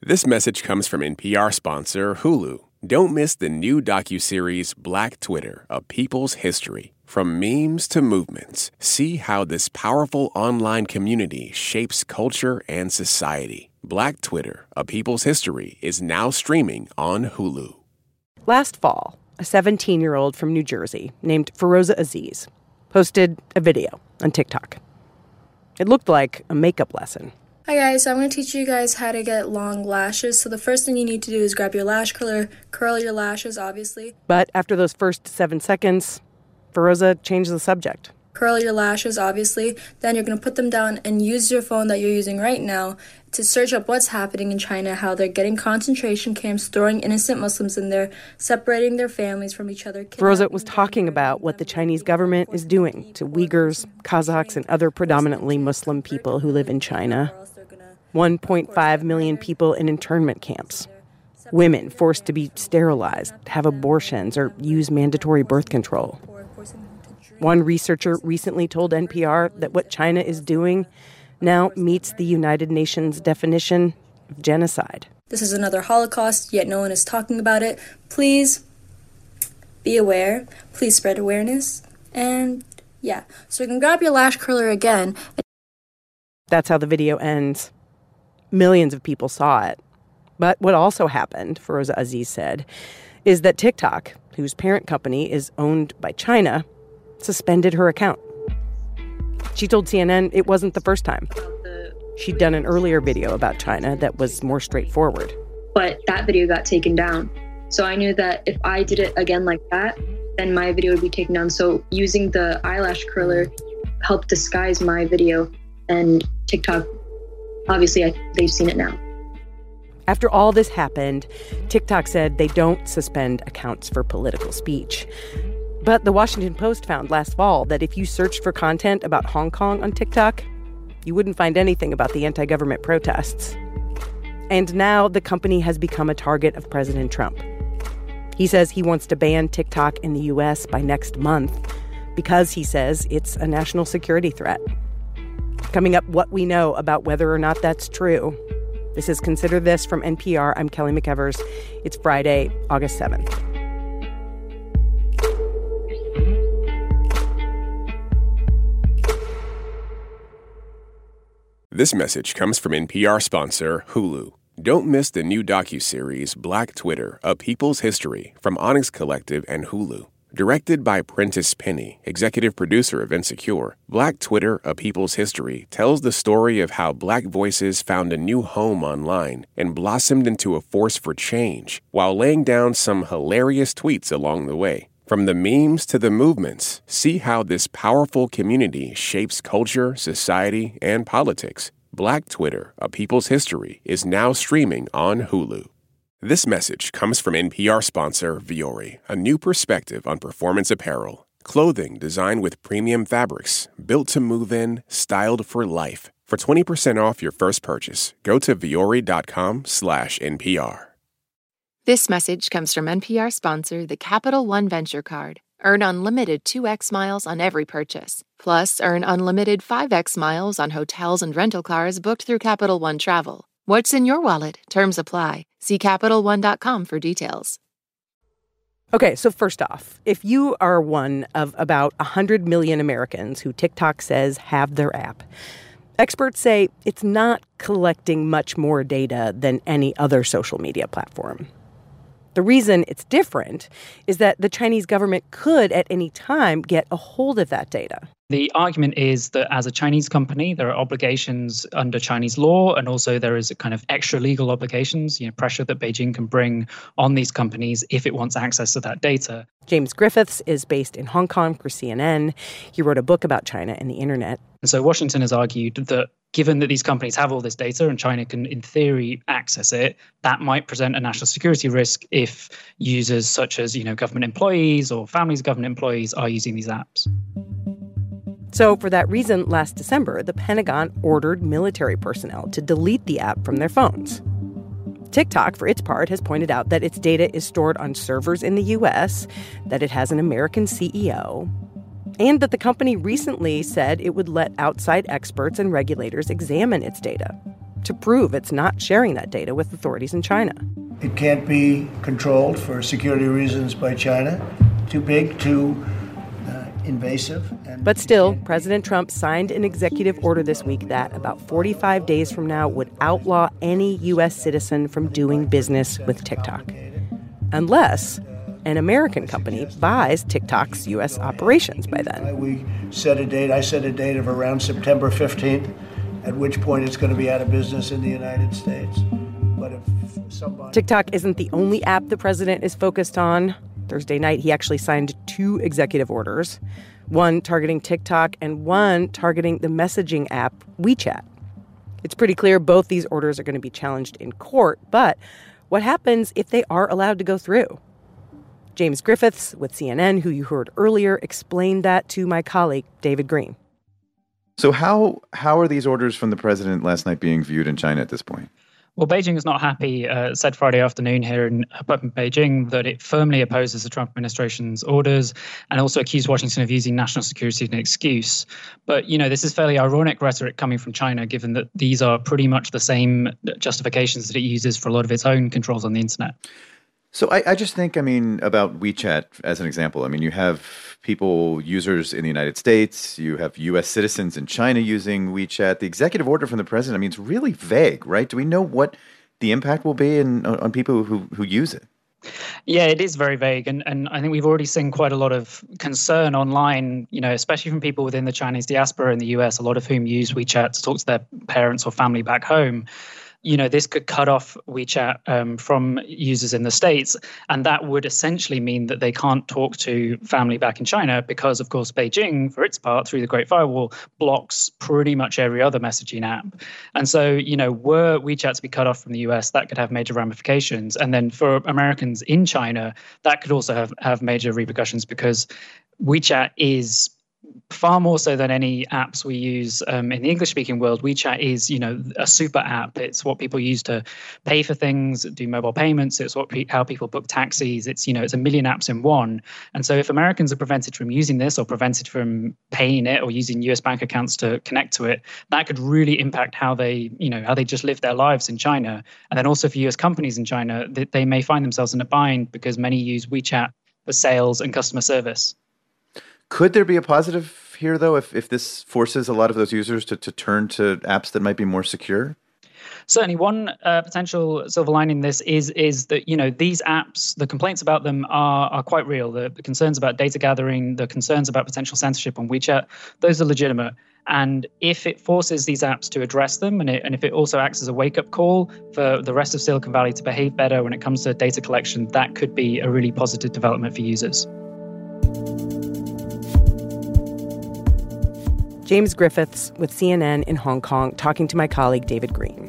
This message comes from NPR sponsor Hulu. Don't miss the new docuseries Black Twitter, A People's History. From memes to movements, see how this powerful online community shapes culture and society. Black Twitter, A People's History is now streaming on Hulu. Last fall, a 17-year-old from New Jersey named Feroza Aziz posted a video on TikTok. It looked like a makeup lesson. Hi guys, so I'm going to teach you guys how to get long lashes. So the first thing you need to do is grab your lash curler, curl your lashes, obviously. But after those first 7 seconds, Feroza changed the subject. Curl your lashes, obviously. Then you're going to put them down and use your phone that you're using right now to search up what's happening in China, how they're getting concentration camps, throwing innocent Muslims in there, separating their families from each other. Feroza was talking about what the Chinese government is doing to Uyghurs, Kazakhs, and other predominantly Muslim people who live in China. 1.5 million people in internment camps. Women forced to be sterilized, have abortions, or use mandatory birth control. One researcher recently told NPR that what China is doing now meets the United Nations definition of genocide. This is another Holocaust, yet no one is talking about it. Please be aware. Please spread awareness. And yeah, so you can grab your lash curler again. That's how the video ends. Millions of people saw it. But what also happened, Feroza Aziz said, is that TikTok, whose parent company is owned by China, suspended her account. She told CNN it wasn't the first time. She'd done an earlier video about China that was more straightforward. But that video got taken down. So I knew that if I did it again like that, then my video would be taken down. So using the eyelash curler helped disguise my video. And TikTok, obviously, they've seen it now. After all this happened, TikTok said they don't suspend accounts for political speech. But the Washington Post found last fall that if you searched for content about Hong Kong on TikTok, you wouldn't find anything about the anti-government protests. And now the company has become a target of President Trump. He says he wants to ban TikTok in the U.S. by next month because, he says, it's a national security threat. Coming up, what we know about whether or not that's true. This is Consider This from NPR. I'm Kelly McEvers. It's Friday, August 7th. This message comes from NPR sponsor Hulu. Don't miss the new docuseries Black Twitter, A People's History from Onyx Collective and Hulu. Directed by Prentice Penny, executive producer of Insecure, Black Twitter, A People's History tells the story of how Black voices found a new home online and blossomed into a force for change while laying down some hilarious tweets along the way. From the memes to the movements, see how this powerful community shapes culture, society, and politics. Black Twitter, A People's History is now streaming on Hulu. This message comes from NPR sponsor Vuori, a new perspective on performance apparel. Clothing designed with premium fabrics, built to move in, styled for life. For 20% off your first purchase, go to vuori.com/NPR. This message comes from NPR sponsor, the Capital One Venture Card. Earn unlimited 2x miles on every purchase. Plus, earn unlimited 5x miles on hotels and rental cars booked through Capital One Travel. What's in your wallet? Terms apply. See CapitalOne.com for details. Okay, so first off, if you are one of about 100 million Americans who TikTok says have their app, experts say it's not collecting much more data than any other social media platform. The reason it's different is that the Chinese government could at any time get a hold of that data. The argument is that as a Chinese company, there are obligations under Chinese law, and also there is a kind of extra legal obligations, pressure that Beijing can bring on these companies if it wants access to that data. James Griffiths is based in Hong Kong for CNN. He wrote a book about China and the internet. And so Washington has argued that given that these companies have all this data and China can, in theory, access it, that might present a national security risk if users such as, government employees or families of government employees are using these apps. So for that reason, last December, the Pentagon ordered military personnel to delete the app from their phones. TikTok, for its part, has pointed out that its data is stored on servers in the U.S., that it has an American CEO, and that the company recently said it would let outside experts and regulators examine its data. to prove it's not sharing that data with authorities in China. It can't be controlled for security reasons by China. Too big, too invasive. But still, President Trump signed an executive order this week that, about 45 days from now, would outlaw any U.S. citizen from doing business with TikTok. Unless an American company buys TikTok's U.S. operations by then. We set a date. I set a date of around September 15th, at which point it's going to be out of business in the United States. But if somebody... TikTok isn't the only app the president is focused on. Thursday night, he actually signed 2 executive orders, one targeting TikTok and one targeting the messaging app WeChat. It's pretty clear both these orders are going to be challenged in court, but what happens if they are allowed to go through? James Griffiths with CNN, who you heard earlier, explained that to my colleague, David Green. So how are these orders from the president last night being viewed in China at this point? Well, Beijing is not happy, said Friday afternoon here in Beijing, that it firmly opposes the Trump administration's orders and also accused Washington of using national security as an excuse. But, this is fairly ironic rhetoric coming from China, given that these are pretty much the same justifications that it uses for a lot of its own controls on the internet. So I just think, about WeChat as an example. You have users in the United States, you have U.S. citizens in China using WeChat. The executive order from the president, it's really vague, right? Do we know what the impact will be on people who use it? Yeah, it is very vague. And I think we've already seen quite a lot of concern online, especially from people within the Chinese diaspora in the U.S., a lot of whom use WeChat to talk to their parents or family back home. This could cut off WeChat from users in the States, and that would essentially mean that they can't talk to family back in China because, of course, Beijing, for its part, through the Great Firewall, blocks pretty much every other messaging app. And so, were WeChat to be cut off from the US, that could have major ramifications. And then for Americans in China, that could also have major repercussions because WeChat is far more so than any apps we use in the English-speaking world. WeChat is, a super app. It's what people use to pay for things, do mobile payments. It's how people book taxis. It's, it's a million apps in one. And so if Americans are prevented from using this or prevented from paying it or using US bank accounts to connect to it, that could really impact how they just live their lives in China. And then also for US companies in China, they may find themselves in a bind because many use WeChat for sales and customer service. Could there be a positive here, though, if this forces a lot of those users to turn to apps that might be more secure? Certainly, one potential silver lining in this is that, these apps, the complaints about them are quite real. The concerns about data gathering, the concerns about potential censorship on WeChat, those are legitimate. And if it forces these apps to address them, and if it also acts as a wake-up call for the rest of Silicon Valley to behave better when it comes to data collection, that could be a really positive development for users. James Griffiths with CNN in Hong Kong talking to my colleague David Green.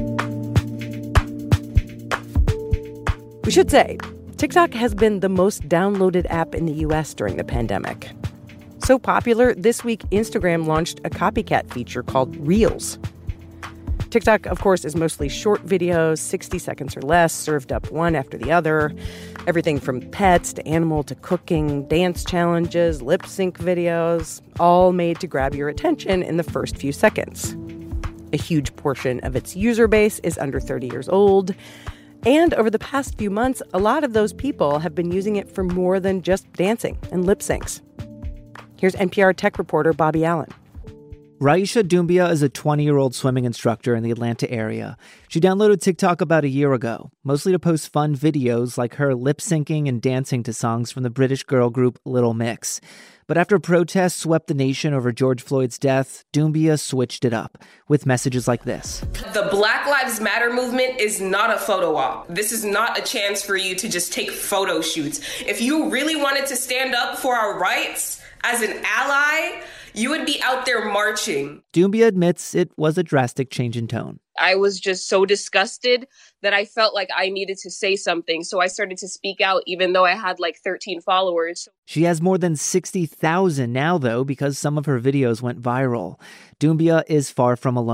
We should say, TikTok has been the most downloaded app in the U.S. during the pandemic. So popular, this week Instagram launched a copycat feature called Reels. TikTok, of course, is mostly short videos, 60 seconds or less, served up one after the other. Everything from pets to animal to cooking, dance challenges, lip sync videos, all made to grab your attention in the first few seconds. A huge portion of its user base is under 30 years old. And over the past few months, a lot of those people have been using it for more than just dancing and lip syncs. Here's NPR tech reporter Bobby Allen. Raisha Doumbia is a 20-year-old swimming instructor in the Atlanta area. She downloaded TikTok about a year ago, mostly to post fun videos like her lip-syncing and dancing to songs from the British girl group Little Mix. But after protests swept the nation over George Floyd's death, Doumbia switched it up with messages like this. The Black Lives Matter movement is not a photo op. This is not a chance for you to just take photo shoots. If you really wanted to stand up for our rights as an ally, you would be out there marching. Doumbia admits it was a drastic change in tone. I was just so disgusted that I felt like I needed to say something. So I started to speak out, even though I had like 13 followers. She has more than 60,000 now, though, because some of her videos went viral. Doumbia is far from alone.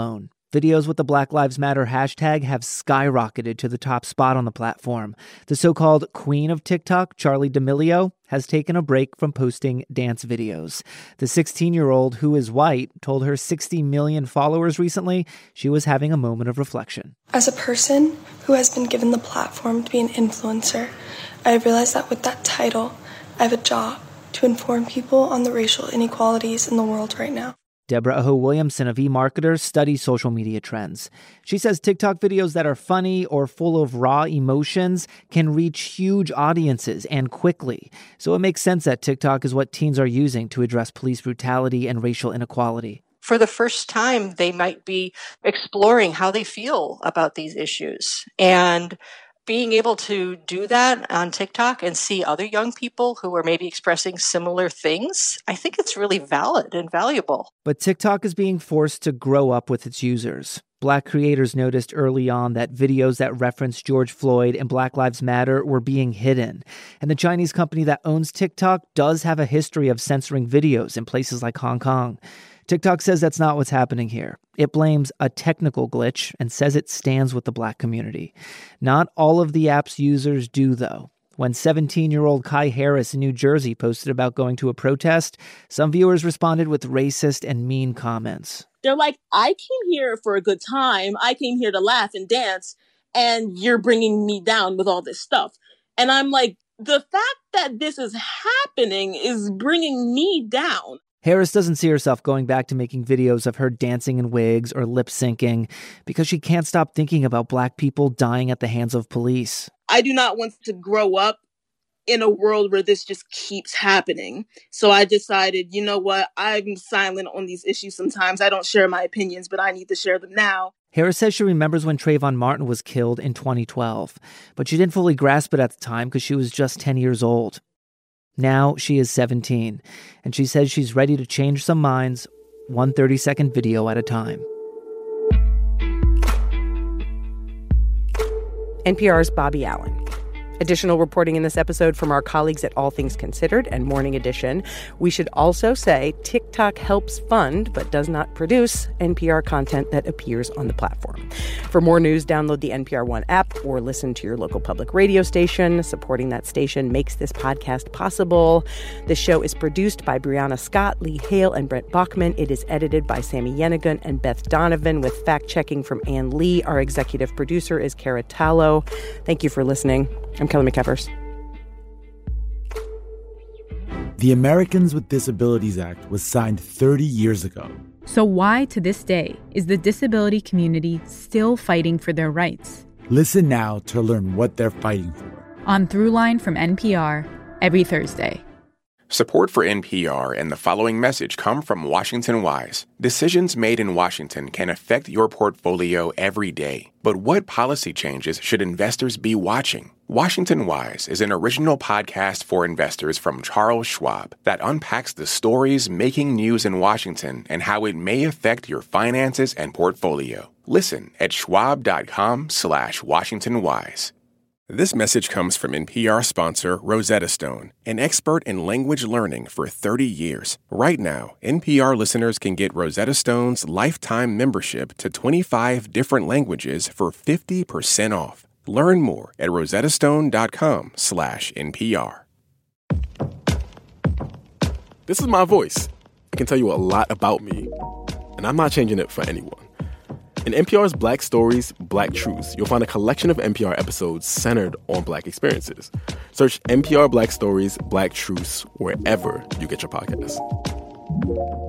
Videos with the Black Lives Matter hashtag have skyrocketed to the top spot on the platform. The so-called queen of TikTok, Charli D'Amelio, has taken a break from posting dance videos. The 16-year-old, who is white, told her 60 million followers recently she was having a moment of reflection. As a person who has been given the platform to be an influencer, I have realized that with that title, I have a job to inform people on the racial inequalities in the world right now. Deborah Aho Williamson of eMarketer studies social media trends. She says TikTok videos that are funny or full of raw emotions can reach huge audiences and quickly. So it makes sense that TikTok is what teens are using to address police brutality and racial inequality. For the first time, they might be exploring how they feel about these issues. And being able to do that on TikTok and see other young people who are maybe expressing similar things, I think it's really valid and valuable. But TikTok is being forced to grow up with its users. Black creators noticed early on that videos that referenced George Floyd and Black Lives Matter were being hidden. And the Chinese company that owns TikTok does have a history of censoring videos in places like Hong Kong. TikTok says that's not what's happening here. It blames a technical glitch and says it stands with the Black community. Not all of the app's users do, though. When 17-year-old Kai Harris in New Jersey posted about going to a protest, some viewers responded with racist and mean comments. They're like, I came here for a good time. I came here to laugh and dance, and you're bringing me down with all this stuff. And I'm like, the fact that this is happening is bringing me down. Harris doesn't see herself going back to making videos of her dancing in wigs or lip syncing because she can't stop thinking about Black people dying at the hands of police. I do not want to grow up in a world where this just keeps happening. So I decided, you know what? I'm silent on these issues sometimes. I don't share my opinions, but I need to share them now. Harris says she remembers when Trayvon Martin was killed in 2012, but she didn't fully grasp it at the time because she was just 10 years old. Now she is 17, and she says she's ready to change some minds, one 30-second video at a time. NPR's Bobby Allen. Additional reporting in this episode from our colleagues at All Things Considered and Morning Edition. We should also say TikTok helps fund, but does not produce, NPR content that appears on the platform. For more news, download the NPR One app or listen to your local public radio station. Supporting that station makes this podcast possible. The show is produced by Brianna Scott, Lee Hale, and Brent Bachman. It is edited by Sammy Yenigun and Beth Donovan with fact-checking from Ann Lee. Our executive producer is Cara Tallo. Thank you for listening. I'm Kelly McEvers. The Americans with Disabilities Act was signed 30 years ago. So why, to this day, is the disability community still fighting for their rights? Listen now to learn what they're fighting for. On Throughline from NPR, every Thursday. Support for NPR and the following message come from Washington Wise. Decisions made in Washington can affect your portfolio every day. But what policy changes should investors be watching? Washington Wise is an original podcast for investors from Charles Schwab that unpacks the stories making news in Washington and how it may affect your finances and portfolio. Listen at schwab.com/WashingtonWise. This message comes from NPR sponsor Rosetta Stone, an expert in language learning for 30 years. Right now, NPR listeners can get Rosetta Stone's lifetime membership to 25 different languages for 50% off. Learn more at rosettastone.com/NPR. This is my voice. It can tell you a lot about me, and I'm not changing it for anyone. In NPR's Black Stories, Black Truths, you'll find a collection of NPR episodes centered on Black experiences. Search NPR Black Stories, Black Truths wherever you get your podcasts.